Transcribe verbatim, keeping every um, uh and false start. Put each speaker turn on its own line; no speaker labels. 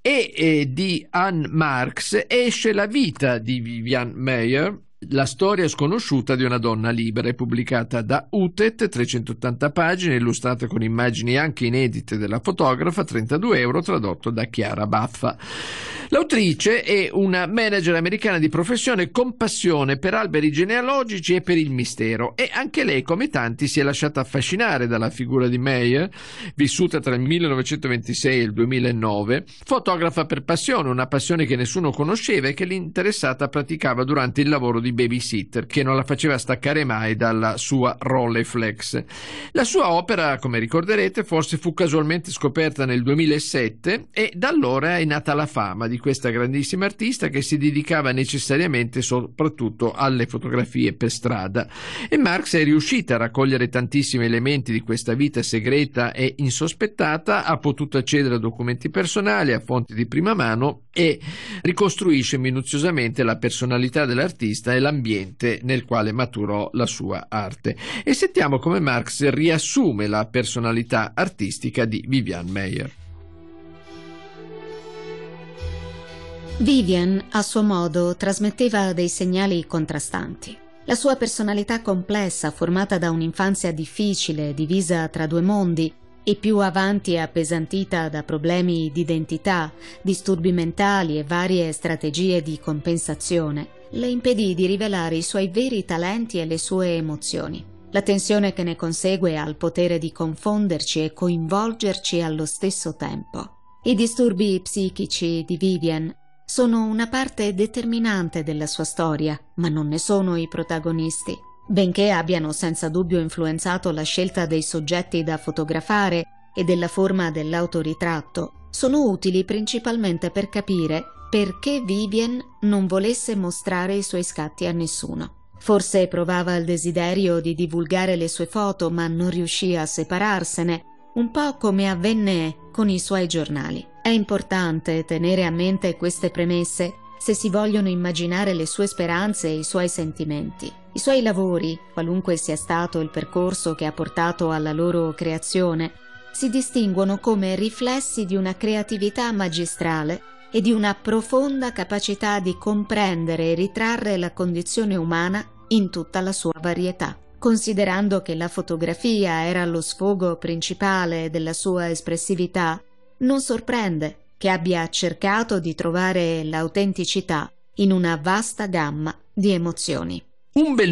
e eh, di Anne Marks esce La vita di Vivian Maier, la storia sconosciuta di una donna libera, è pubblicata da Utet, trecentottanta pagine, illustrata con immagini anche inedite della fotografa, trentadue euro, tradotto da Chiara Baffa. L'autrice è una manager americana di professione con passione per alberi genealogici e per il mistero, e anche lei, come tanti, si è lasciata affascinare dalla figura di Maier, vissuta tra il millenovecentoventisei e il duemilanove, fotografa per passione, una passione che nessuno conosceva e che l'interessata praticava durante il lavoro di babysitter, che non la faceva staccare mai dalla sua Rolleiflex. La sua opera, come ricorderete, forse fu casualmente scoperta nel duemilasette, e da allora è nata la fama di questa grandissima artista che si dedicava necessariamente soprattutto alle fotografie per strada. E Marx è riuscita a raccogliere tantissimi elementi di questa vita segreta e insospettata, ha potuto accedere a documenti personali, a fonti di prima mano, e ricostruisce minuziosamente la personalità dell'artista e l'ambiente nel quale maturò la sua arte. E sentiamo come Marx riassume la personalità artistica di Vivian Maier.
Vivian, a suo modo, trasmetteva dei segnali contrastanti. La sua personalità complessa, formata da un'infanzia difficile, divisa tra due mondi, e più avanti appesantita da problemi di identità, disturbi mentali e varie strategie di compensazione, le impedì di rivelare i suoi veri talenti e le sue emozioni. La tensione che ne consegue ha il potere di confonderci e coinvolgerci allo stesso tempo. I disturbi psichici di Vivian sono una parte determinante della sua storia, ma non ne sono i protagonisti. Benché abbiano senza dubbio influenzato la scelta dei soggetti da fotografare e della forma dell'autoritratto, sono utili principalmente per capire perché Vivian non volesse mostrare i suoi scatti a nessuno. Forse provava il desiderio di divulgare le sue foto, ma non riuscì a separarsene, un po' come avvenne con i suoi giornali. È importante tenere a mente queste premesse se si vogliono immaginare le sue speranze e i suoi sentimenti. I suoi lavori, qualunque sia stato il percorso che ha portato alla loro creazione, si distinguono come riflessi di una creatività magistrale e di una profonda capacità di comprendere e ritrarre la condizione umana in tutta la sua varietà. Considerando che la fotografia era lo sfogo principale della sua espressività, non sorprende che abbia cercato di trovare l'autenticità in una vasta gamma di emozioni.
Un bel